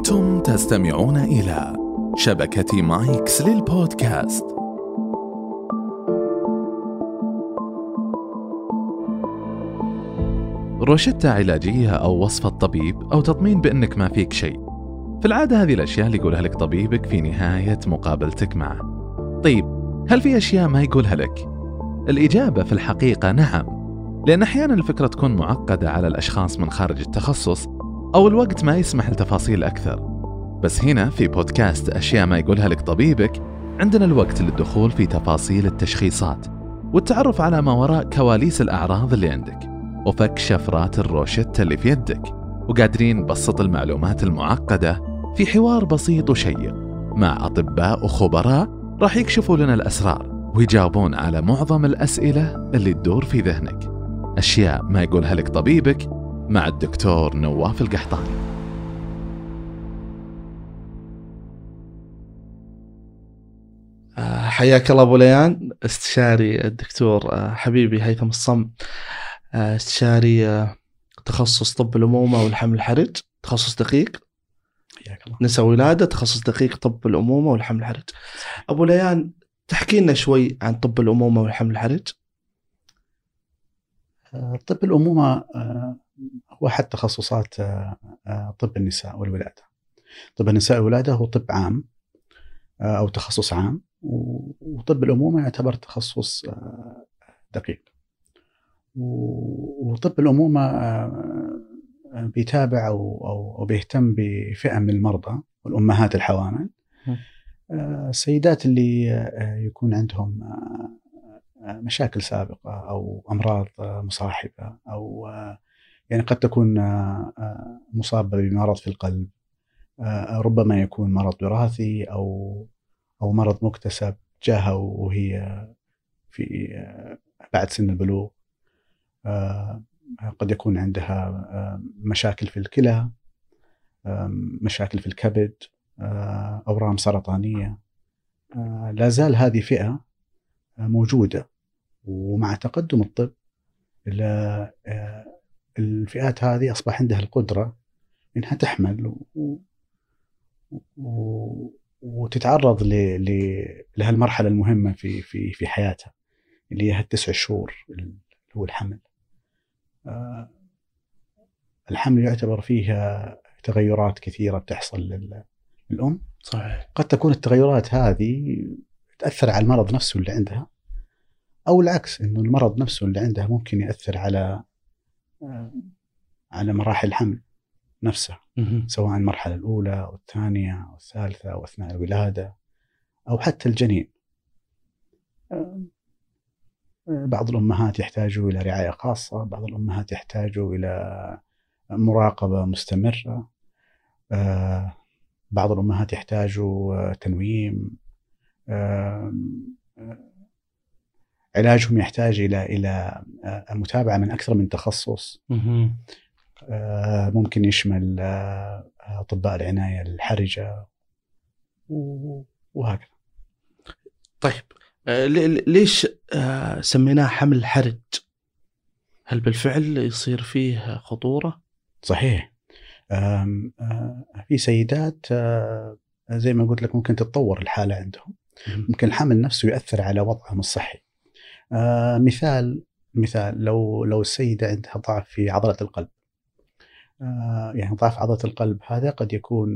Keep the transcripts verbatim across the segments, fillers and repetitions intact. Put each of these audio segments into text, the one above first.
أنتم تستمعون إلى شبكة مايكس للبودكاست. روشتة علاجية أو وصفة طبيب أو تطمين بأنك ما فيك شيء، في العادة هذه الأشياء اللي يقولها لك طبيبك في نهاية مقابلتك معه. طيب، هل في أشياء ما يقولها لك؟ الإجابة في الحقيقة نعم، لأن أحيانا الفكرة تكون معقدة على الأشخاص من خارج التخصص أو الوقت ما يسمح لتفاصيل أكثر. بس هنا في بودكاست أشياء ما يقولها لك طبيبك عندنا الوقت للدخول في تفاصيل التشخيصات والتعرف على ما وراء كواليس الأعراض اللي عندك وفك شفرات الروشتة اللي في يدك، وقادرين نبسط المعلومات المعقدة في حوار بسيط وشيق مع أطباء وخبراء راح يكشفوا لنا الأسرار ويجاوبون على معظم الأسئلة اللي تدور في ذهنك. أشياء ما يقولها لك طبيبك مع الدكتور نواف القحطاني. حياك الله أبو ليان، استشاري الدكتور حبيبي هيثم الصم، استشاري تخصص طب الأمومة والحمل الحرج، تخصص دقيق نساء ولادة، تخصص دقيق طب الأمومة والحمل الحرج. أبو ليان، تحكي لنا شوي عن طب الأمومة والحمل الحرج؟ طب الأمومة هو أحد تخصصات طب النساء والولادة. طب النساء والولادة هو طب عام أو تخصص عام، وطب الأمومة يعتبر تخصص دقيق. وطب الأمومة بيتابع أو بيهتم بفئة من المرضى والأمهات الحوامل، السيدات اللي يكون عندهم مشاكل سابقة أو أمراض مصاحبة، أو يعني قد تكون مصابة بمرض في القلب، ربما يكون مرض وراثي أو أو مرض مكتسب جاءها وهي في بعد سن البلوغ. قد يكون عندها مشاكل في الكلى، مشاكل في الكبد، أورام سرطانية. لا زال هذه فئة موجودة، ومع تقدم الطب الفئات هذه أصبح عندها القدرة إنها تحمل وتتعرض لهالمرحلة المهمة في في في حياتها اللي هي التسع شهور اللي هو الحمل. الحمل يعتبر فيها تغيرات كثيرة بتحصل للأم. صحيح. قد تكون التغيرات هذه تأثر على المرض نفسه اللي عندها، أو العكس، إنه المرض نفسه اللي عندها ممكن يأثر على على مراحل الحمل نفسها، سواء المرحلة الأولى أو الثانية أو الثالثة أو أثناء الولادة أو حتى الجنين. بعض الأمهات يحتاجوا إلى رعاية خاصة، بعض الأمهات يحتاجوا إلى مراقبة مستمرة، بعض الأمهات يحتاجوا تنويم، علاجهم يحتاج إلى إلى متابعة من أكثر من تخصص. ممكن يشمل أطباء العناية الحرجة وهكذا. طيب، ليش سميناه حمل حرج؟ هل بالفعل يصير فيه خطورة؟ صحيح. في سيدات زي ما قلت لك ممكن تتطور الحالة عندهم، ممكن الحمل نفسه يؤثر على وضعهم الصحي. مثال مثال لو لو السيدة عندها ضعف في عضلة القلب، يعني ضعف عضلة القلب هذا قد يكون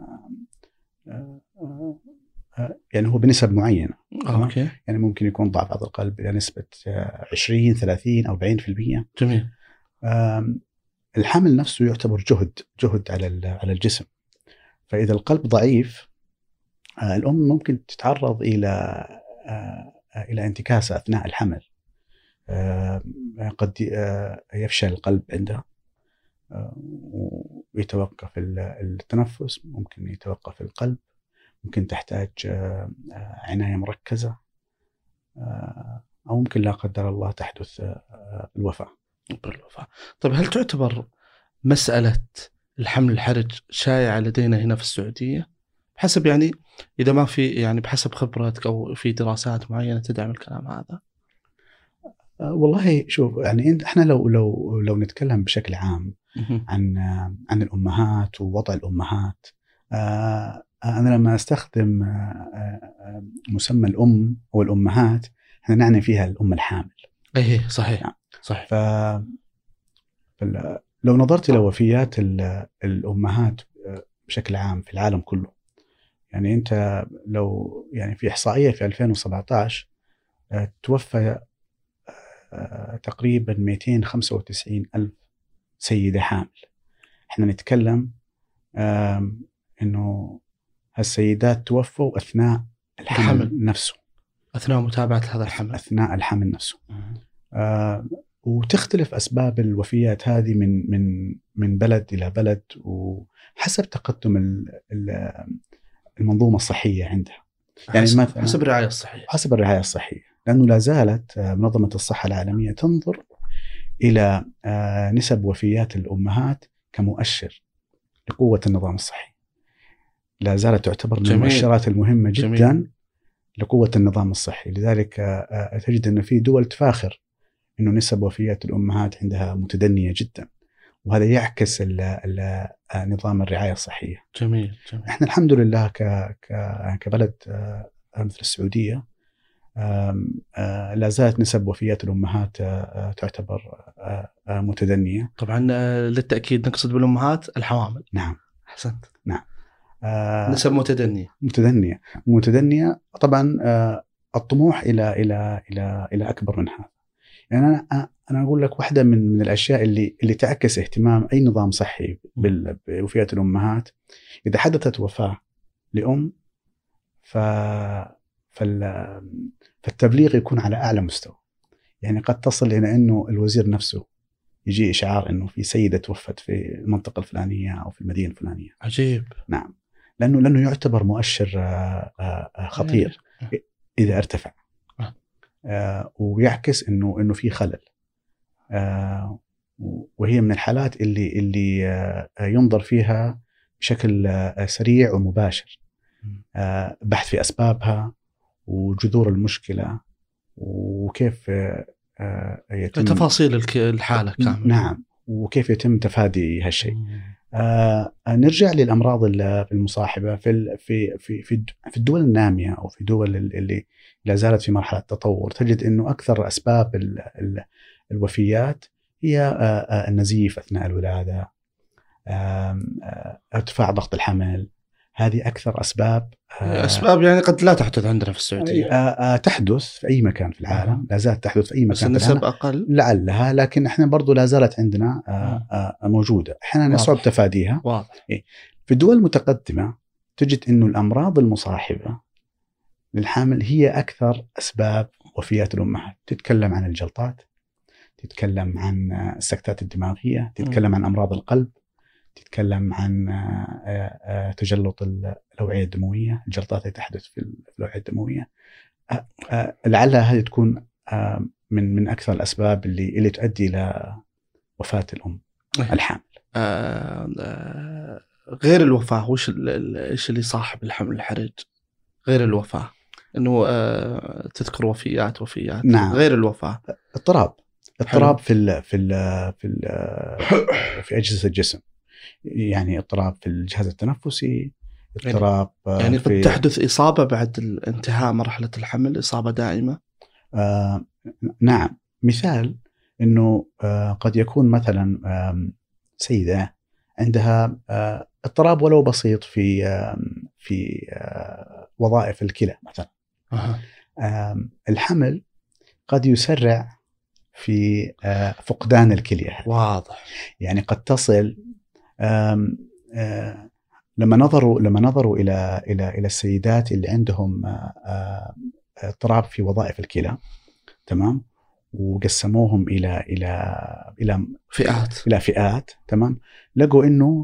يعني هو بنسب معينة. أوكي. يعني ممكن يكون ضعف عضلة القلب إلى نسبة عشرين ثلاثين أو أربعين بالمئة. جميل. الحمل نفسه يعتبر جهد جهد على على الجسم، فإذا القلب ضعيف الأم ممكن تتعرض إلى إلى انتكاسة أثناء الحمل. قد يفشل القلب عندها ويتوقف التنفس، ممكن يتوقف القلب، ممكن تحتاج عناية مركزة، أو ممكن لا قدر الله تحدث الوفاة. بالوفاة. طيب، هل تعتبر مسألة الحمل الحرج شائعة لدينا هنا في السعودية؟ بحسب يعني إذا ما في يعني بحسب خبرتك أو في دراسات معينة تدعم الكلام هذا؟ والله شوف، يعني إحنا لو لو لو نتكلم بشكل عام عن عن الأمهات ووضع الأمهات آه أنا لما أستخدم آه مسمى الأم أو الأمهات احنا نعني فيها الأم الحامل. ايه صحيح يعني. صحيح. ف لو نظرت إلى وفيات الأمهات بشكل عام في العالم كله، يعني أنت لو يعني في إحصائية في ألفين وسبعة عشر توفى تقريبا مئتين وخمسة وتسعين ألف سيدة حامل. احنا نتكلم إنه هالسيدات توفوا أثناء الحمل, الحمل نفسه، أثناء متابعة هذا الحمل، أثناء الحمل نفسه. آه وتختلف أسباب الوفيات هذه من من من بلد إلى بلد وحسب تقدم المنظومة الصحية عندها. يعني حسب, حسب الرعاية الصحية حسب الرعاية الصحية لأنه لا زالت منظمة الصحة العالمية تنظر إلى نسب وفيات الأمهات كمؤشر لقوة النظام الصحي. لا زالت تعتبر من المؤشرات المهمة جدا جميل. لقوة النظام الصحي. لذلك تجد أن في دول تفاخر إنه نسب وفيات الأمهات عندها متدنية جدا، وهذا يعكس ال ال نظام الرعاية الصحية. جميل جميل. إحنا الحمد لله ك ك كبلد مثل السعودية لا زالت نسب وفيات الأمهات تعتبر متدنية. طبعا للتأكيد نقصد بالأمهات الحوامل. نعم أحسنت. نعم. نسب متدنية متدنية متدنية طبعا. الطموح إلى إلى إلى إلى أكبر من هذا. يعني أنا أنا أقول لك واحدة من من الأشياء اللي اللي تعكس اهتمام أي نظام صحي بوفيات الأمهات. إذا حدثت وفاة لأم ف فالتبليغ يكون على أعلى مستوى. يعني قد تصل إلى إنه الوزير نفسه يجي إشعار إنه في سيدة توفت في المنطقة الفلانية أو في المدينة الفلانية. عجيب. نعم. لأنه لأنه يعتبر مؤشر خطير إذا ارتفع. آه ويعكس إنه إنه في خلل. آه وهي من الحالات اللي اللي آه ينظر فيها بشكل آه سريع ومباشر. آه بحث في أسبابها وجذور المشكلة وكيف آه يتم تفاصيل الحالة كاملة. نعم. وكيف يتم تفادي هالشيء. آه نرجع للأمراض المصاحبة في في في في الدول النامية أو في دول اللي لا زالت في مرحلة تطور. تجد إنه أكثر أسباب ال ال الوفيات هي آه النزيف أثناء الولادة، آه ارتفاع ضغط الحمل. هذه أكثر أسباب. آه أسباب يعني قد لا تحدث عندنا في السعودية. آه آه تحدث في أي مكان في العالم. آه. لا زالت تحدث في أي مكان. بس النسب أقل لعلها، لكن إحنا برضو لا زالت عندنا آه آه موجودة. إحنا صعب تفاديها. واضح. في الدول المتقدمة تجد إنه الأمراض المصاحبة للحامل هي أكثر أسباب وفيات الأمهات. تتكلم عن الجلطات، تتكلم عن السكتات الدماغية، تتكلم عن أمراض القلب، تتكلم عن تجلط الأوعية الدموية، الجلطات اللي تحدث في الأوعية الدموية. لعلها هذه تكون من من أكثر الأسباب اللي اللي تؤدي إلى وفاة الأم الحامل. غير الوفاة، وش إيش اللي صاحب الحمل الحرج غير الوفاة؟ إنه تذكر وفيات وفيات. نعم. غير الوفاة اضطراب اضطراب في ال في ال في ال في أجهزة الجسم. يعني اضطراب في الجهاز التنفسي، اضطراب يعني قد في تحدث إصابة بعد انتهاء مرحلة الحمل، إصابة دائمة. آه نعم. مثال إنه آه قد يكون مثلا آه سيدة عندها آه اضطراب ولو بسيط في آه في آه وظائف الكلى مثلا. أه. آه الحمل قد يسرع في آه فقدان الكلية. واضح. يعني قد تصل آم آم لما نظروا لما نظروا إلى إلى إلى السيدات اللي عندهم اضطراب في وظائف الكلى، تمام، وقسموهم إلى إلى إلى فئات إلى فئات، تمام، لقوا إنه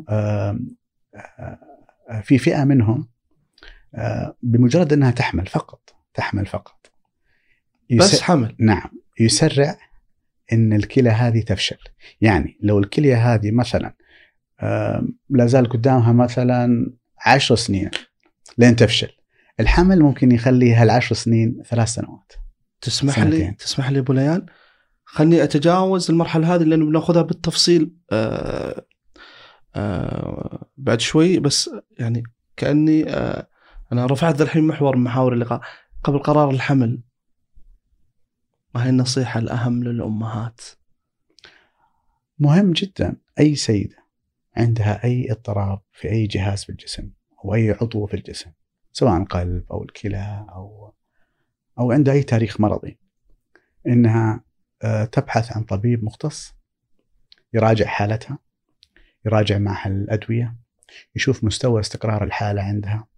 في فئة منهم بمجرد أنها تحمل فقط تحمل فقط بس حمل، نعم، يسرع إن الكلى هذه تفشل. يعني لو الكلية هذه مثلا لا زال قدامها مثلا عشر سنين لين تفشل، الحمل ممكن يخليها العشر سنين ثلاث سنوات. تسمح سنتين. لي تسمح لي أبو ليان خلني أتجاوز المرحلة هذه لأنه بناخذها بالتفصيل آآ آآ بعد شوي، بس يعني كأني آه أنا رفعت الحين محور من محاور اللقاء قبل قرار الحمل. ما هي النصيحة الأهم للأمهات؟ مهم جدا. أي سيدة عندها أي اضطراب في أي جهاز في الجسم أو أي عضو في الجسم، سواء القلب أو الكلى أو أو عندها أي تاريخ مرضي، إنها تبحث عن طبيب مختص يراجع حالتها، يراجع معها الأدوية، يشوف مستوى استقرار الحالة عندها،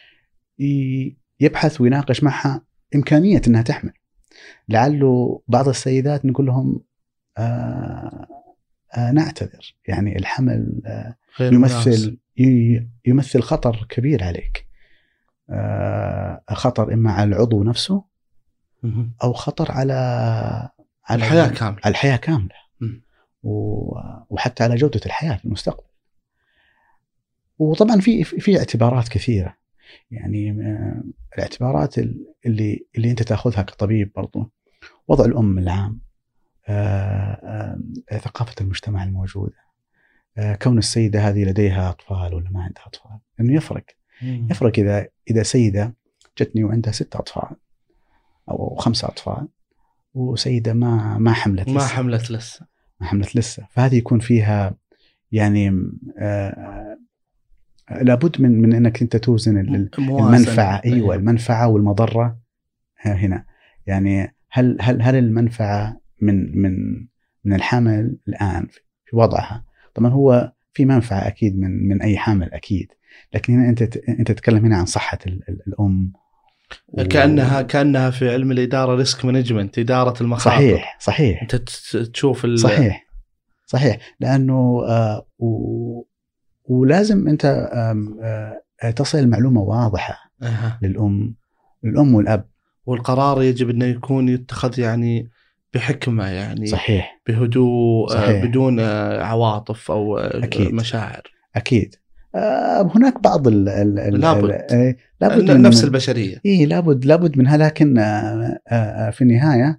يبحث ويناقش معها إمكانية أنها تحمل. لعله بعض السيدات نقول لهم آه آه نعتذر، يعني الحمل آه يمثل يمثل خطر كبير عليك، آه خطر إما على العضو نفسه أو خطر على على الحياة كاملة، على الحياة كاملة، وحتى على جودة الحياة في المستقبل. وطبعا في في اعتبارات كثيرة، يعني الاعتبارات اللي اللي أنت تأخذها كطبيب برضو، وضع الأم العام، آآ آآ ثقافة المجتمع الموجودة، كون السيدة هذه لديها أطفال ولا ما عندها أطفال، إنه يفرق مم. يفرق إذا إذا سيدة جتني وعندها ستة أطفال أو خمسة أطفال، وسيدة ما ما حملت ما لسه. حملت لسه ما حملت لسه فهذه يكون فيها يعني آآ لابد من من انك انت توزن المنفعه. ايوه المنفعه والمضره هنا. يعني هل هل هل المنفعه من من من الحمل الان في وضعها، طبعا هو في منفعه اكيد من من اي حمل اكيد، لكن هنا انت انت تتكلم هنا عن صحه الام و... كانها كانها في علم الاداره، ريسك مانجمنت، اداره المخاطر. صحيح صحيح انت تشوف ال... صحيح صحيح لانه آه و... ولازم أنت تصل المعلومة واضحة أه. للأم الأم والأب، والقرار يجب أنه يكون يتخذ يعني بحكمة، يعني صحيح بهدوء، صحيح. بدون عواطف أو أكيد. مشاعر. أكيد. هناك بعض ال ال لابد, لابد من نفس البشرية. إيه لابد لابد منها، لكن في النهاية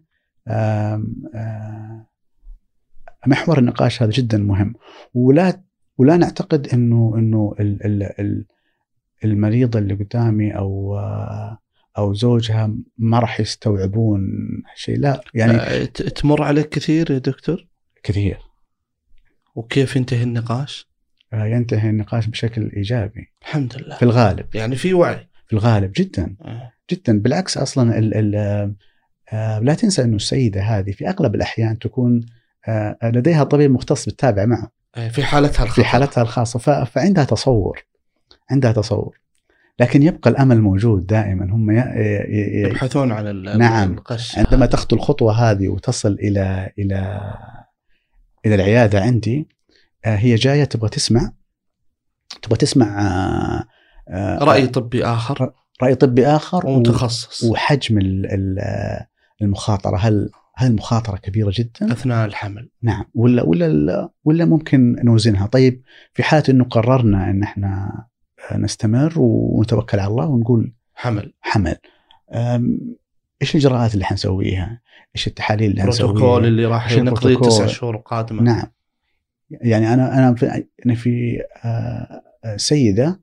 محور النقاش هذا جدا مهم. ولا ولا نعتقد انه انه المريضه اللي قدامي او او زوجها ما راح يستوعبون شيء. لا يعني تمر عليك كثير يا دكتور؟ كثير. وكيف ينتهي النقاش؟ ينتهي النقاش بشكل ايجابي الحمد لله في الغالب، يعني في وعي في الغالب جدا آه. جدا. بالعكس اصلا ال ال لا تنسى انه السيده هذه في اغلب الاحيان تكون لديها طبيب مختص بالتابع معه في حالتها الخاصة. في حالتها الخاصة فعندها تصور عندها تصور لكن يبقى الأمل موجود دائما. هم ي... ي... يبحثون عن ال... نعم القش. عندما تخطو الخطوة هذه وتصل إلى إلى إلى العيادة عندي، هي جاية تبغى تسمع تبغى تسمع رأي طبي آخر رأي طبي آخر ومتخصص، وحجم المخاطرة. هل هل المخاطرة كبيرة جدا أثناء الحمل؟ نعم. ولا ولا ولا ممكن نوزنها. طيب في حالة إنه قررنا إن إحنا نستمر ونتوكل على الله ونقول حمل حمل إيش الإجراءات اللي حنسويها؟ إيش التحاليل اللي حنسويها؟ البروتوكول اللي راح نقضي تسع شهور قادمة. نعم. يعني أنا أنا في أنا في سيدة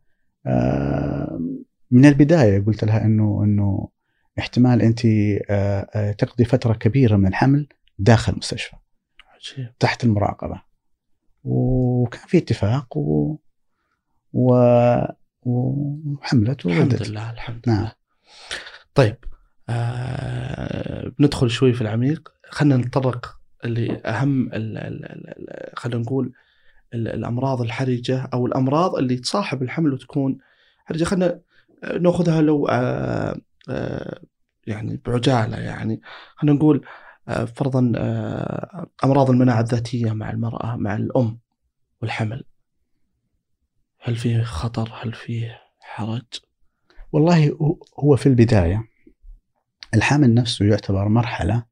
من البداية قلت لها إنه إنه احتمال أنت تقضي فترة كبيرة من الحمل داخل المستشفى عجيب. تحت المراقبة، وكان في اتفاق و... و... وحملت وولدت. الحمد لله الحمد نعم. لله. طيب آه... بندخل شوي في العميق، خلنا نتطرق لأهم ال... ال... ال... خلينا نقول ال... الأمراض الحرجة أو الأمراض اللي تصاحب الحمل وتكون حرجة. خلنا نأخذها لو آه... آه... يعني بعجالة، يعني خلينا نقول آه... فرضا آه... أمراض المناعة الذاتية مع المرأة مع الأم والحمل، هل فيه خطر؟ هل فيه حرج؟ والله هو في البداية الحمل نفسه يعتبر مرحلة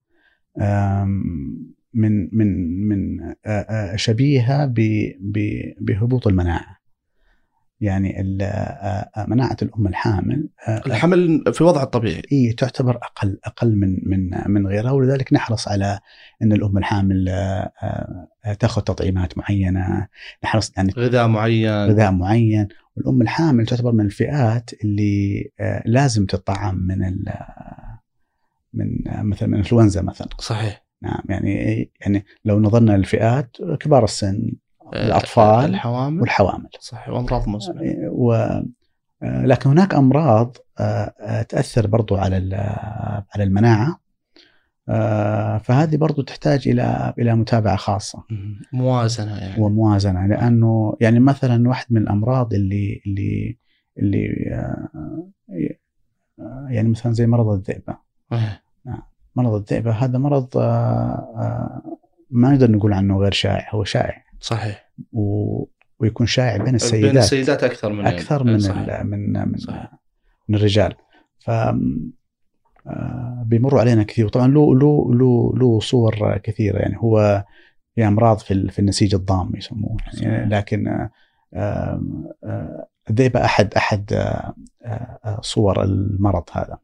من من من شبيهة بهبوط المناعة. يعني مناعة الأم الحامل الحمل في وضع الطبيعي إيه تعتبر أقل أقل من من من غيرها، ولذلك نحرص على أن الأم الحامل تأخذ تطعيمات معينة، نحرص يعني غذاء معين غذاء معين. والأم الحامل تعتبر من الفئات اللي لازم تطعم من ال من مثلا من الإنفلونزا مثلا. صحيح. نعم يعني يعني لو نظرنا للفئات كبار السن، الأطفال، الحوامل والحوامل. صحيح، وأمراض مزمنة. و لكن هناك أمراض تأثر برضو على على المناعة، فهذه برضو تحتاج إلى إلى متابعة خاصة، موازنة يعني. وموازنة، لأنه يعني مثلا واحد من الأمراض اللي اللي اللي يعني مثلا زي مرض الذئبة. مرض الذئبة هذا مرض ما نقدر نقول عنه غير شائع، هو شائع. صحيح. و ويكون شائع بين السيدات بين السيدات أكثر من أكثر من من من, من الرجال. ف بيمروا علينا كثير، وطبعا له له له له صور كثيرة. يعني هو في أمراض في في النسيج الضام يسموه يعني، لكن الذئبة أحد أحد صور المرض هذا.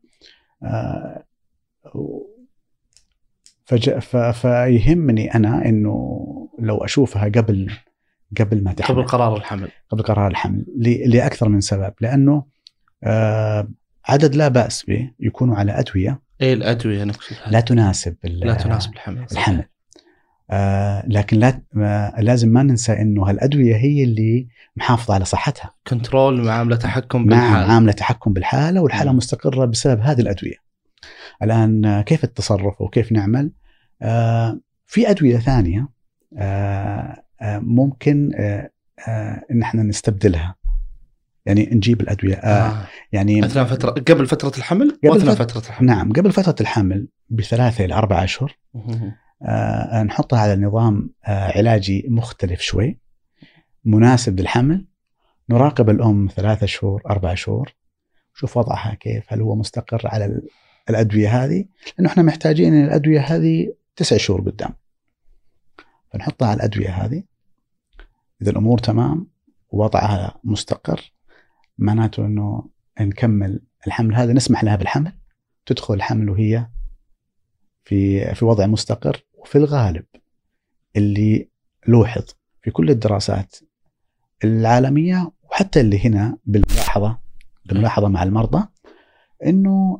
فيهمني أنا إنه لو أشوفها قبل قبل ما تحمل، قبل قرار الحمل قبل قرار الحمل لأكثر من سبب. لأنه آه عدد لا بأس به يكونوا على أدوية إيه الأدوية نفسها لا تناسب لا تناسب الحمل, الحمل. آه لكن لا آه لازم ما ننسى إنه هالأدوية هي اللي محافظة على صحتها. كنترول، معاملة تحكم بالحالة. معاملة تحكم بالحالة، والحالة م. مستقرة بسبب هذه الأدوية. الآن كيف التصرف وكيف نعمل؟ آه في أدوية ثانية آه آه ممكن آه آه إن احنا نستبدلها، يعني نجيب الأدوية آه آه. يعني أثناء فترة قبل فترة الحمل وأثناء فترة الحمل. نعم قبل فترة الحمل بثلاثة إلى أربعة أشهر آه نحطها على نظام آه علاجي مختلف شوي مناسب للحمل. نراقب الأم ثلاثة شهور أربعة شهور، شوف وضعها كيف، هل هو مستقر على الأدوية هذه، لأنه إحنا محتاجين الأدوية هذه تسع شهور قدام. فنحطها على الأدوية هذه، إذا الأمور تمام ووضعها مستقر معناته إنه نكمل الحمل هذا، نسمح لها بالحمل، تدخل الحمل وهي في في وضع مستقر. وفي الغالب اللي لوحظ في كل الدراسات العالمية وحتى اللي هنا بالملاحظة بالملاحظة مع المرضى، إنه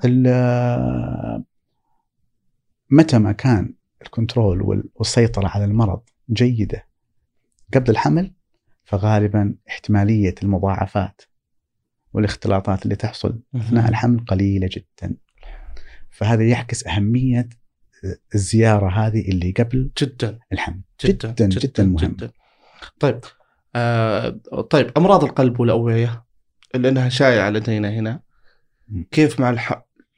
متى ما كان الكنترول والسيطرة على المرض جيدة قبل الحمل، فغالبا احتمالية المضاعفات والاختلاطات اللي تحصل أثناء الحمل قليلة جدا. فهذا يعكس أهمية الزيارة هذه اللي قبل جدا الحمل، جدا جدا, جدا, جدا مهم. جدا. طيب آه طيب أمراض القلب والأوعية لأنها شائعة لدينا هنا، كيف مع الحمل؟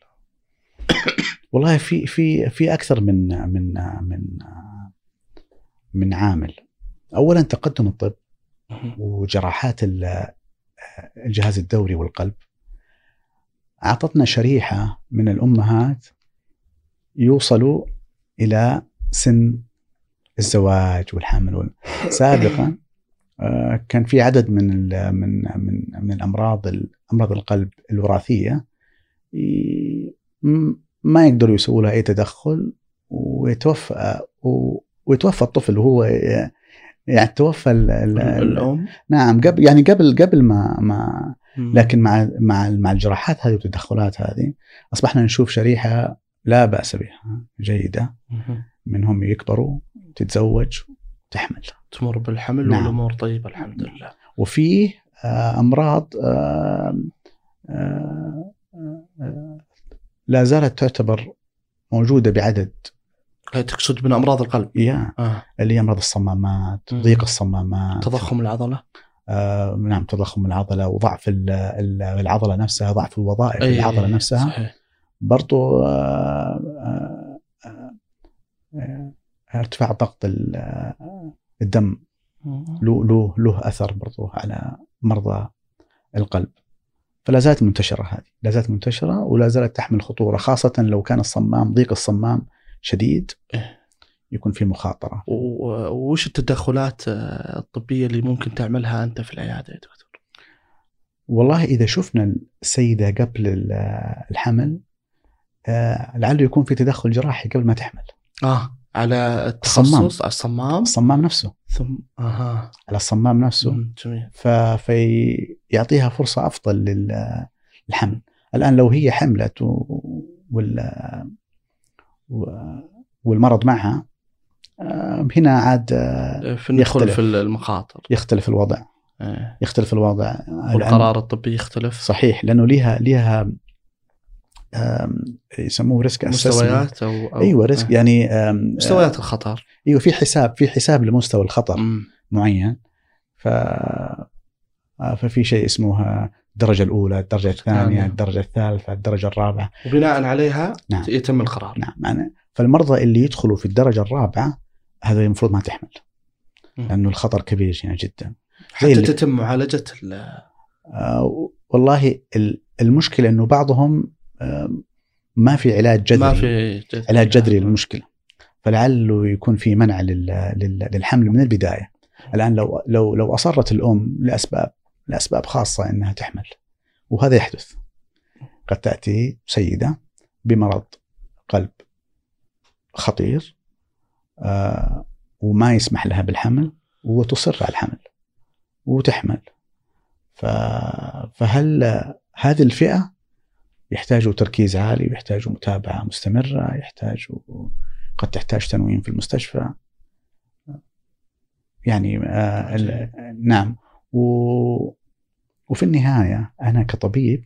والله في في في أكثر من من من من عامل. أولا تقدم الطب وجراحات الجهاز الدوري والقلب أعطتنا شريحة من الأمهات يوصلوا إلى سن الزواج والحمل. سابقا كان في عدد من من من من الأمراض أمراض القلب الوراثية ما يقدروا يسووا لها أي تدخل ويتوفى ويتوفى الطفل وهو يعني توفى الأم. نعم قبل يعني قبل قبل ما ما لكن مع مع مع الجراحات هذه والتدخلات هذه أصبحنا نشوف شريحة لا بأس بها جيدة، منهم يكبروا تتزوج تحمل تمر بالحمل. نعم. والأمور طيبة الحمد لله. وفيه أمراض لا زالت تعتبر موجودة بعدد. تقصد من أمراض القلب؟ يا آه. اللي هي أمراض الصمامات، ضيق الصمامات، تضخم العضلة. آه نعم تضخم العضلة وضعف العضلة نفسها، ضعف الوظائف أيه العضلة نفسها. صحيح. برضو آه آه آه ارتفاع ضغط الدم له له له أثر برضو على مرضى القلب. فلا زالت منتشرة هذه، لا زالت منتشرة ولا زالت تحمل خطورة، خاصة لو كان الصمام ضيق الصمام شديد يكون في مخاطرة. وش التدخلات الطبية اللي ممكن تعملها أنت في العيادة يا دكتور؟ والله إذا شفنا السيدة قبل الحمل آه لعله يكون في تدخل جراحي قبل ما تحمل. آه على التخصص على الصمام الصمام نفسه ثم آه على الصمام نفسه. جميل. فيعطيها فرصة أفضل للحمل. الآن لو هي حملت وال والمرض معها هنا عاد يختلف في المخاطر، يختلف الوضع آه. يختلف الوضع والقرار الطبي يختلف. صحيح، لأنه ليها ليها يسموه ريسك مستويات أو, أو أيوة ريسك، يعني مستويات الخطر. أيوة في حساب في حساب لمستوى الخطر م. معين. ف ففي شيء اسمه الدرجة الأولى، الدرجة الثانية، الدرجة الثالثة، الدرجة الرابعة، وبناء عليها نعم. يتم القرار. نعم. فالمرضى اللي يدخلوا في الدرجة الرابعة هذا المفروض ما تحمل، لأنه الخطر كبير هنا جدا. حتى تتم معالجة آه والله المشكلة أنه بعضهم آه ما في علاج جذري، ما في جذري. علاج جذري للمشكلة، فلعله يكون في منع للحمل من البداية. الآن لو لو لو أصرت الأم لأسباب لأسباب خاصة أنها تحمل، وهذا يحدث، قد تأتي سيدة بمرض قلب خطير آه وما يسمح لها بالحمل وتصر على الحمل وتحمل. فهل هذه الفئة يحتاجوا تركيز عالي، يحتاجوا متابعة مستمرة، يحتاجوا قد تحتاج تنويم في المستشفى يعني آه نعم. و وفي النهاية أنا كطبيب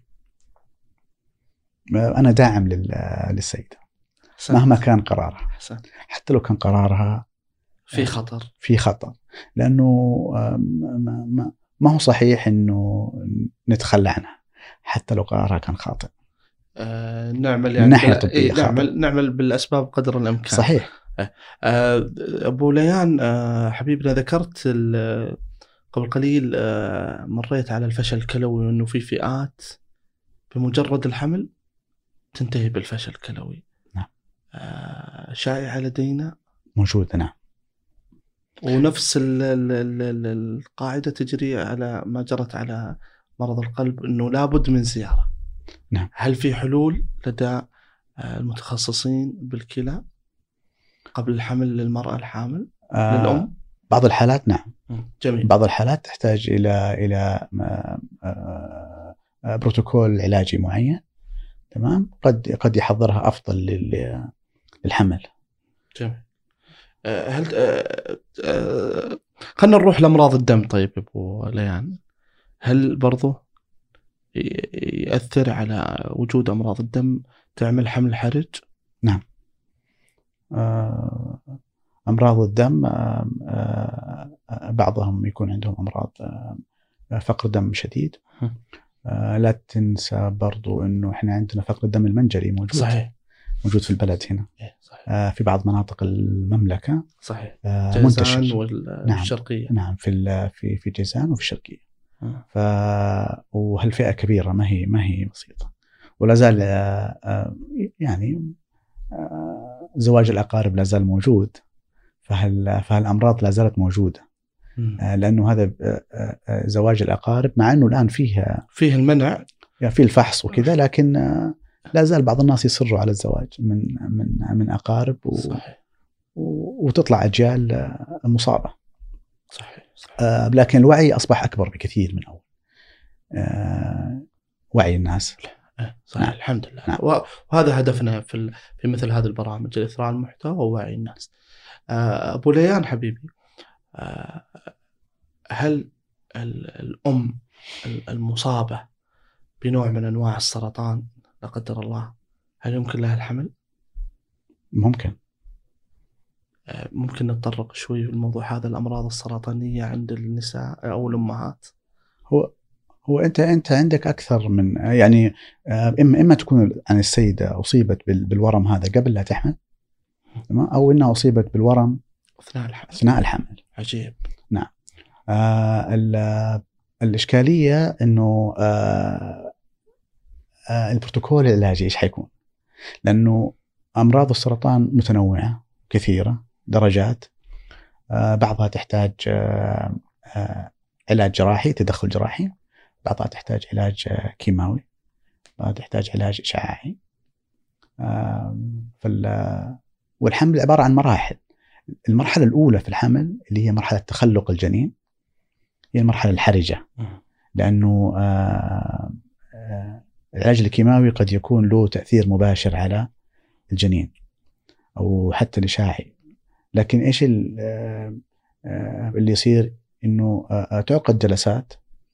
أنا داعم للسيدة مهما كان قرارها، حتى لو كان قرارها في خطر في خطر لأنه ما, ما هو صحيح إنه نتخلى عنها حتى لو قرارها كان خاطئ. آه نعمل يعني إيه نعمل نعمل بالأسباب قدر الإمكان. صحيح. آه أبو ليان آه حبيبنا ذكرت قبل قليل آه مريت على الفشل الكلوي وإنه في فئات بمجرد الحمل تنتهي بالفشل الكلوي. نعم. آه شائعة لدينا موجودة. نعم. ونفس ال ال ال القاعدة تجري على ما جرت على مرض القلب إنه لابد من زيارة. نعم. هل في حلول لدى المتخصصين بالكلى قبل الحمل للمرأة الحامل آه للأم؟ بعض الحالات نعم. جميل. بعض الحالات تحتاج إلى إلى بروتوكول علاجي معين. تمام. قد قد يحضرها أفضل للحمل. جميل. هل خلنا نروح لأمراض الدم. طيب أبو ليان، هل برضو يأثر على وجود أمراض الدم تعمل حمل حرج؟ نعم. أمراض الدم بعضهم يكون عندهم أمراض فقر دم شديد. لا تنسى برضو أنه إحنا عندنا فقر الدم المنجلي موجود. صحيح. موجود في البلد هنا. صحيح. في بعض مناطق المملكة. صحيح. منتشر. والشرقية. نعم. نعم في في في جيزان وفي الشرقية. ف وهالفئة كبيرة ما هي ما هي بسيطة، ولا زال يعني زواج الأقارب لا زال موجود. فهل فهالأمراض لا زالت موجودة. لأنه هذا زواج الأقارب مع أنه الآن فيه فيه المنع يعني فيه الفحص وكذا، لكن لا زال بعض الناس يصروا على الزواج من من من أقارب و... صحيح. وتطلع أجيال مصابة. صحيح. صحيح. آه لكن الوعي أصبح أكبر بكثير من أول. آه وعي الناس. صحيح. نعم. الحمد لله. نعم. وهذا هدفنا في ال... في مثل هذه البرامج، الإثراء المحتوى ووعي الناس. آه أبو ليان حبيبي، آه هل الأم المصابة بنوع من أنواع السرطان لا قدر الله هل يمكن لها الحمل؟ ممكن. ممكن نتطرق شوي في الموضوع هذا، الأمراض السرطانية عند النساء أو الأمهات. هو هو أنت أنت عندك أكثر من يعني إما إما تكون عن السيدة أصيبت بالورم هذا قبل لا تحمل، أو إنها أصيبت بالورم أثناء الحمل. أثناء الحمل. عجيب. نعم. آه الإشكالية إنه آه آه البروتوكول العلاجي إيش حيكون؟ لأنه أمراض السرطان متنوعة كثيرة درجات. آه بعضها تحتاج آه آه علاج جراحي، تدخل جراحي، بعضها تحتاج علاج كيماوي، بعضها تحتاج علاج إشعاعي. والحمل عبارة عن مراحل. المرحلة الأولى في الحمل اللي هي مرحلة تخلق الجنين هي المرحلة الحرجة، لأنه العلاج الكيماوي قد يكون له تأثير مباشر على الجنين أو حتى الإشعاعي، لكن إيش اللي يصير إنه تعقد جلسات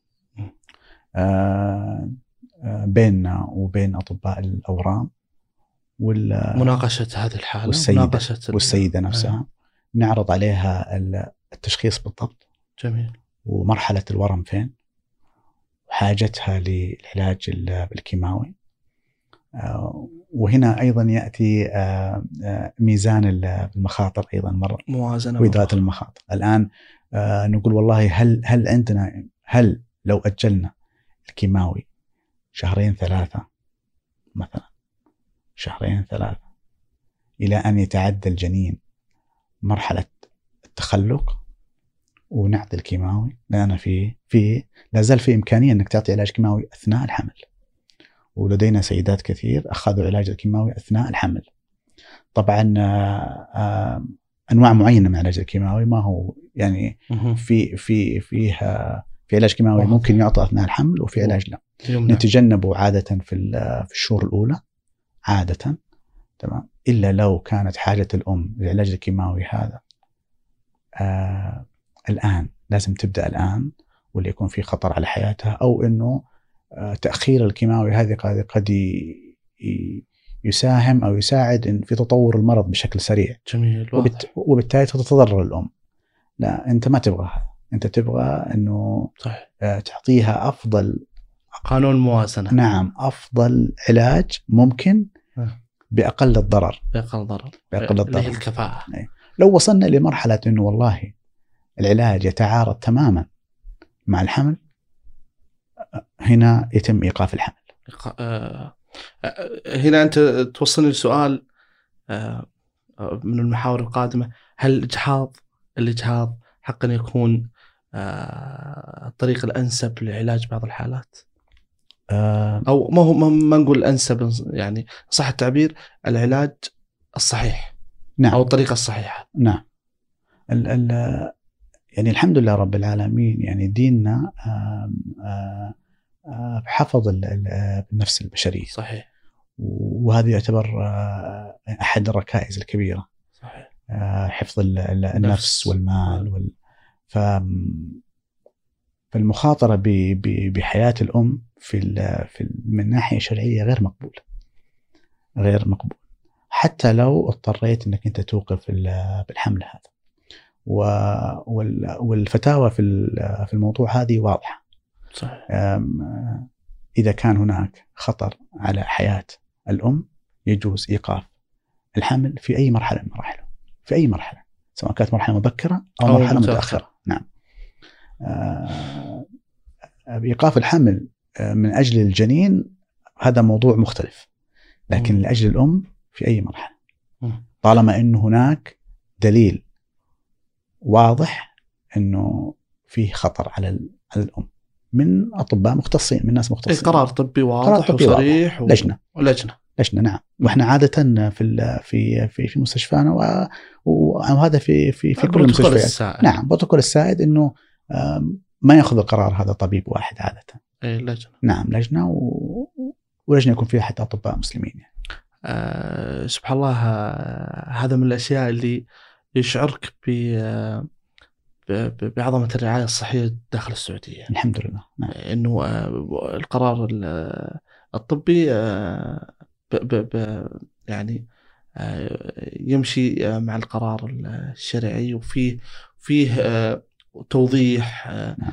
بيننا وبين أطباء الأورام مناقشة هذه الحالة والسيدة, مناقشة والسيدة نفسها. آه. نعرض عليها التشخيص بالضبط. جميل. ومرحلة الورم فين وحاجتها للعلاج الكيماوي. آه وهنا أيضا يأتي آه آه ميزان المخاطر أيضا مرة، موازنة وإدارة المخاطر. الآن آه نقول والله هل هل عندنا هل لو أجلنا الكيماوي شهرين ثلاثة مثلا، شهرين ثلاثة إلى أن يتعدى الجنين مرحلة التخلق ونعطي الكيماوي، لأن في في لازال في إمكانية أنك تعطي علاج كيماوي أثناء الحمل، ولدينا سيدات كثير أخذوا علاج الكيماوي أثناء الحمل. طبعا أنواع معينة من العلاج الكيماوي، ما هو يعني في في فيها في علاج كيماوي ممكن يعطى أثناء الحمل وفي علاج لا. نتجنبه عادة في في الشهور الأولى عادة، تمام، إلا لو كانت حاجة الأم للعلاج الكيماوي هذا آه الآن، لازم تبدأ الآن، واللي يكون في خطر على حياتها، أو إنه آه تأخير الكيماوي هذه قد قد يساهم أو يساعد إن في تطور المرض بشكل سريع. جميل. وبالت... وبالتالي تتضرر الأم. لا، أنت ما تبغى هذا، أنت تبغى إنه صحيح. آه تعطيها أفضل قانون موازنة. نعم، أفضل علاج ممكن بأقل الضرر. بأقل ضرر. بأقل الضرر. اللي هي الكفاءة. لو وصلنا لمرحلة إنه والله العلاج يتعارض تماما مع الحمل، هنا يتم إيقاف الحمل. هنا أنت توصلني لسؤال من المحاور القادمة: هل الإجهاض الإجهاض حقا يكون الطريق الأنسب لعلاج بعض الحالات؟ أو ما هو ما نقول الأنسب، يعني صح التعبير، العلاج الصحيح. نعم. أو الطريقة الصحيحة. نعم. ال ال يعني الحمد لله رب العالمين، يعني ديننا حفظ النفس البشرية. صحيح. وهذا يعتبر أحد الركائز الكبيرة. صحيح. حفظ النفس والمال وال ف فالمخاطرة بحياة الأم في في من ناحية شرعية غير مقبول، غير مقبول، حتى لو اضطريت إنك أنت توقف بالحمل هذا. والفتاوى في في الموضوع هذه واضحة. صحيح. إذا كان هناك خطر على حياة الأم يجوز إيقاف الحمل في أي مرحلة من مراحله، في أي مرحلة، سواء كانت مرحلة مبكرة أو, أو مرحلة متأخرة. نعم. إيقاف الحمل من أجل الجنين هذا موضوع مختلف، لكن لأجل الأم في أي مرحلة، طالما أنه هناك دليل واضح أنه فيه خطر على الأم من أطباء مختصين، من ناس مختصين. قرار طبي واضح وصريح. و... لجنة. ولجنة. لجنة. نعم. وإحنا عادة في في في في مستشفانا و... وهذا في في في كل المستشفيات. السائد. نعم. بروتوكول السائد إنه ما يأخذ القرار هذا طبيب واحد عادة. أي لجنة. نعم، لجنة و... ولجنة يكون فيها حتى أطباء مسلمين. يعني. أه سبحان الله. هذا من الأشياء اللي يشعرك ب بعظمة الرعاية الصحية داخل السعودية. الحمد لله. نعم. إنه القرار الطبي ب ب يعني يمشي مع القرار الشرعي، وفيه فيه توضيح نعم.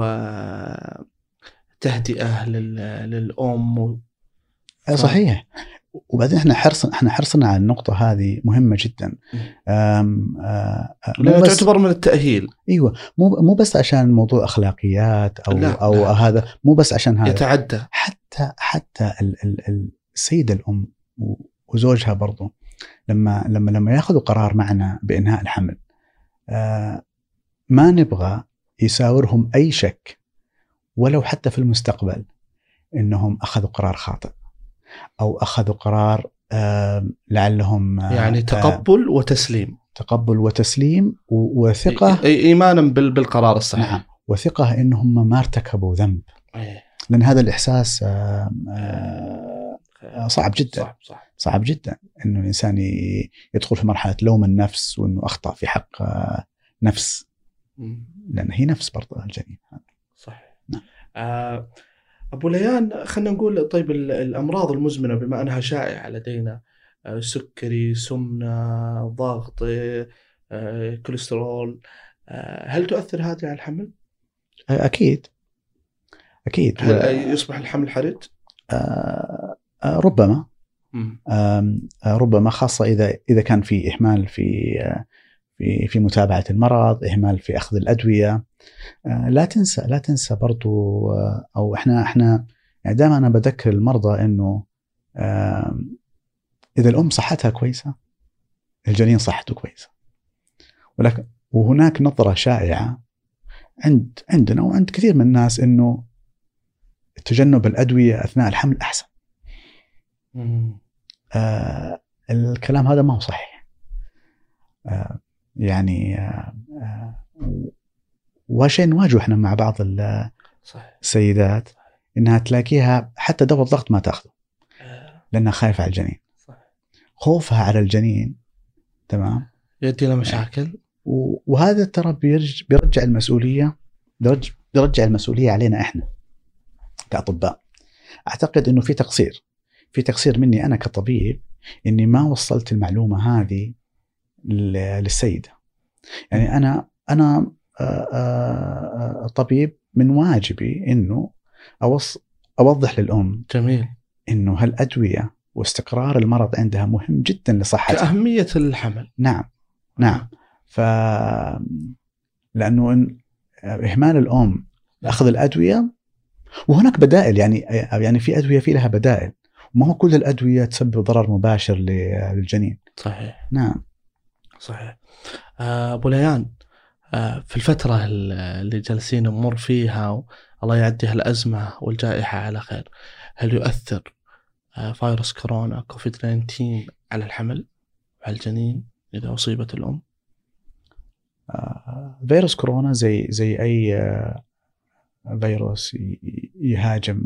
وتهدئة للأم. صحيح. وبعدين احنا حرصنا احنا حرصنا على النقطة هذه مهمة جدا. أم لأنها تعتبر من التأهيل. ايوه، مو مو بس عشان موضوع أخلاقيات او لا او لا. هذا مو بس عشان هذا يتعدى حتى حتى ال ال السيدة الأم وزوجها برضو لما لما لما ياخذوا قرار معنا بإنهاء الحمل، آه ما نبغى يساورهم أي شك ولو حتى في المستقبل انهم اخذوا قرار خاطئ او اخذوا قرار آه لعلهم آه يعني تقبل آه وتسليم تقبل وتسليم وثقه، ايمانا بالقرار الصحيح. نعم، وثقه انهم ما ارتكبوا ذنب. أيه. لان هذا الاحساس آه آه صعب جدا. صعب, صعب. صعب جدا انه الانسان يدخل في مرحله لوم النفس وانه اخطا في حق آه نفس، لان هي نفس برضه الجنين. صحيح. نعم. آه ابو ليان، خلينا نقول طيب الامراض المزمنه بما انها شائعه لدينا، آه سكري، سمنه، ضغط، آه كوليسترول، آه هل تؤثر هذه على الحمل؟ اكيد اكيد. هل و... يصبح الحمل حرج؟ آه آه ربما آه ربما، خاصه اذا اذا كان في اهمال في آه في في متابعه المرض، اهمال في اخذ الادويه. آه لا تنسى لا تنسى برضو آه او احنا احنا يعني دائما انا بذكر المرضى انه آه اذا الام صحتها كويسه الجنين صحته كويسه. ولكن وهناك نظره شائعه عند عندنا وعند كثير من الناس انه تجنب الادويه اثناء الحمل احسن. آه الكلام هذا ما هو صحيح. آه يعني آه آه وشيء نواجه احنا مع بعض السيدات انها تلاقيها حتى دواء الضغط ما تاخذه لانها خايفه على الجنين. خوفها على الجنين تمام يؤدي الى مشاكل، وهذا ترى بيرجع بيرجع المسؤوليه بيرجع, بيرجع المسؤوليه علينا احنا كاطباء. اعتقد انه في تقصير في تقصير مني انا كطبيب اني ما وصلت المعلومه هذه للسيده. يعني انا انا طبيب من واجبي انه اوضح للام جميل انه هالادويه واستقرار المرض عندها مهم جدا لصحتها، كأهمية الحمل. نعم نعم. ف لانه إن اهمال الام اخذ الادويه، وهناك بدائل، يعني يعني في ادويه في لها بدائل، وما هو كل الادويه تسبب ضرر مباشر للجنين. صحيح. نعم صحيح. ابو ليان، في الفتره اللي جالسين نمر فيها الله يعديها الازمه والجائحه على خير، هل يؤثر فيروس كورونا كوفيد تسعة عشر على الحمل وعلى الجنين اذا اصيبت الام؟ فيروس كورونا زي زي اي فيروس يهاجم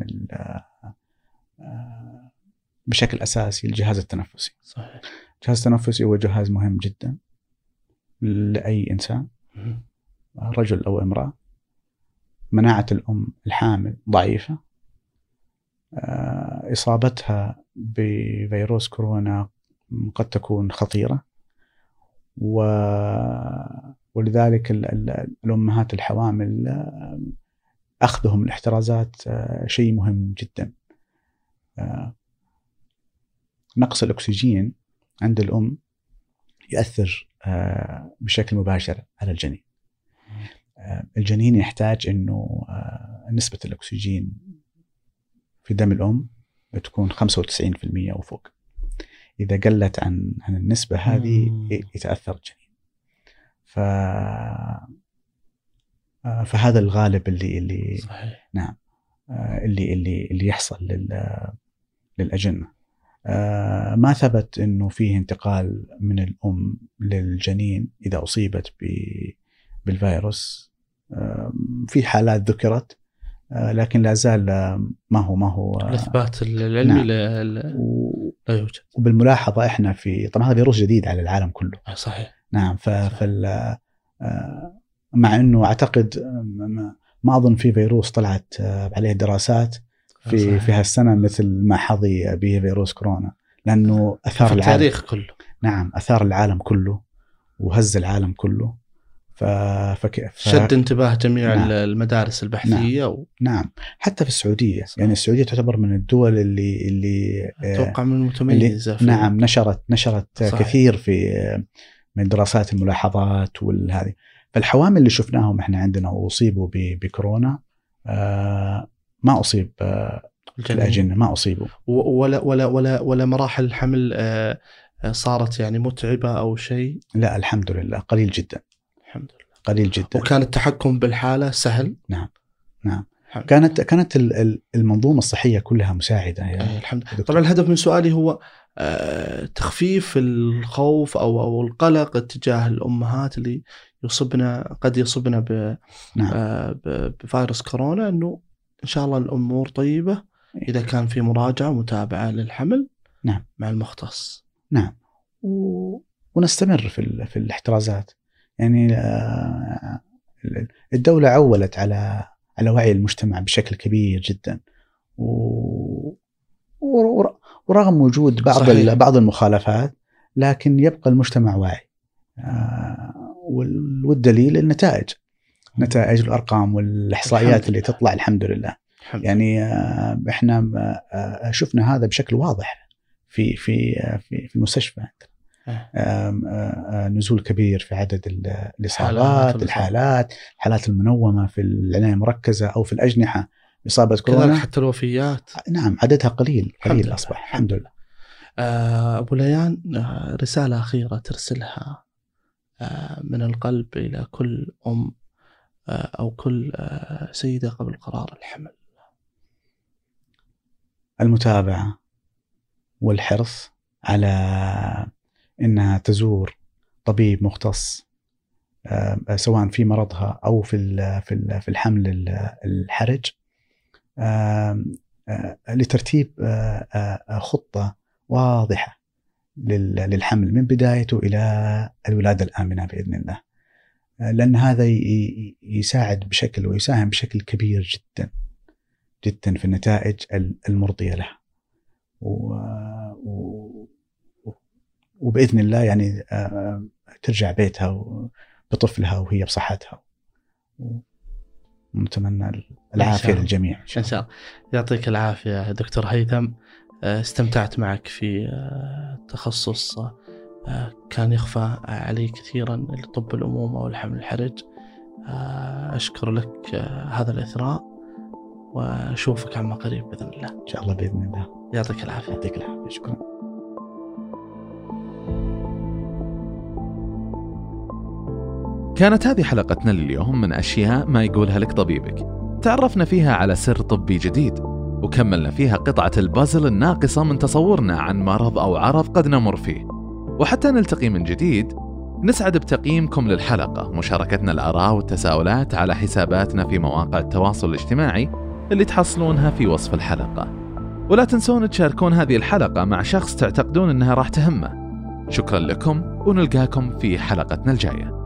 بشكل اساسي الجهاز التنفسي. صحيح. الجهاز التنفسي هو جهاز مهم جدا لاي انسان، رجل او امراه. مناعه الام الحامل ضعيفه، اصابتها بفيروس كورونا قد تكون خطيره، و ولذلك الامهات الحوامل اخذهم الاحترازات شيء مهم جدا. نقص الاكسجين عند الام يؤثر بشكل مباشر على الجنين. الجنين يحتاج انه نسبه الاكسجين في دم الام تكون خمسة وتسعين بالمئة وفوق. اذا قلت عن عن النسبه هذه يتاثر الجنين. ف فهذا الغالب اللي اللي صحيح. نعم اللي اللي اللي يحصل لل للاجنه. ما ثبت انه فيه انتقال من الام للجنين اذا اصيبت بالفيروس. في حالات ذكرت لكن لا زال ما هو ما هو الاثبات العلمي. نعم. لا يوجد. وبالملاحظه احنا في طبعا هذا فيروس جديد على العالم كله. صحيح. نعم. فال مع انه اعتقد ما اظن في فيروس طلعت عليه دراسات في صحيح. في هالسنه مثل ما حظي به فيروس كورونا، لانه اثار العالم التاريخ كله. نعم اثار العالم كله وهز العالم كله. ف... فك... ف... شد انتباه جميع نعم. المدارس البحثيه. نعم. و... نعم حتى في السعوديه. صحيح. يعني السعوديه تعتبر من الدول اللي اللي اتوقع من المتميزه. اللي... نعم نشرت نشرت صحيح. كثير في من دراسات الملاحظات والهذه. فالحوامل اللي شفناهم احنا عندنا واصيبوا ب... بكورونا آه ما اصيب آه الاجنه ما اصيبوا ولا ولا ولا ولا مراحل الحمل آه صارت يعني متعبه او شيء. لا الحمد لله قليل جدا. الحمد لله قليل جدا. وكان التحكم بالحاله سهل. نعم نعم. كانت كانت المنظومة الصحية كلها مساعدة يعني. الحمد لله. طبعا الهدف من سؤالي هو تخفيف الخوف أو أو القلق اتجاه الأمهات اللي يصبنا قد يصبنا ب نعم. بفيروس كورونا، إنه إن شاء الله الأمور طيبة إذا كان في مراجعة متابعة للحمل نعم. مع المختص. نعم. و... ونستمر في في الاحترازات يعني. الدولة عولت على على وعي المجتمع بشكل كبير جدا، و... ورغم وجود بعض ال... بعض المخالفات لكن يبقى المجتمع واعي. والدليل النتائج، نتائج الأرقام والإحصائيات اللي تطلع الحمد لله. الحمد. يعني احنا شفنا هذا بشكل واضح في في في في المستشفى. نزول كبير في عدد الإصابات، الحالات الحالات المنومة في العناية المركزة أو في الأجنحة إصابة كورونا، حتى الوفيات نعم عددها قليل قليل الحمد أصبح الحمد, الحمد لله. أبو ليان، رسالة أخيرة ترسلها من القلب إلى كل أم أو كل سيدة قبل قرار الحمل. المتابعة والحرص على أنها تزور طبيب مختص سواء في مرضها أو في في في الحمل الحرج لترتيب خطة واضحة للحمل من بدايته إلى الولادة الآمنة بإذن الله، لأن هذا يساعد بشكل ويساهم بشكل كبير جدا جدا في النتائج المرضية لها، وبإذن الله يعني ترجع بيتها بطفلها وهي بصحتها. ونتمنى العافية للجميع إن شاء الله. يعطيك العافية دكتور هيثم، استمتعت معك في تخصص كان يخفى علي كثيرا، طب الأمومة والحمل الحرج. أشكر لك هذا الإثراء وأشوفك عما قريب بإذن الله. إن شاء الله بإذن الله. يعطيك العافية. يعطيك العافية. شكرا. كانت هذه حلقتنا لليوم من أشياء ما يقولها لك طبيبك. تعرفنا فيها على سر طبي جديد، وكملنا فيها قطعة البازل الناقصة من تصورنا عن مرض أو عرض قد نمر فيه. وحتى نلتقي من جديد، نسعد بتقييمكم للحلقة، مشاركتنا الآراء والتساؤلات على حساباتنا في مواقع التواصل الاجتماعي اللي تحصلونها في وصف الحلقة. ولا تنسون تشاركون هذه الحلقة مع شخص تعتقدون أنها راح تهمه. شكرا لكم، ونلقاكم في حلقتنا الجاية.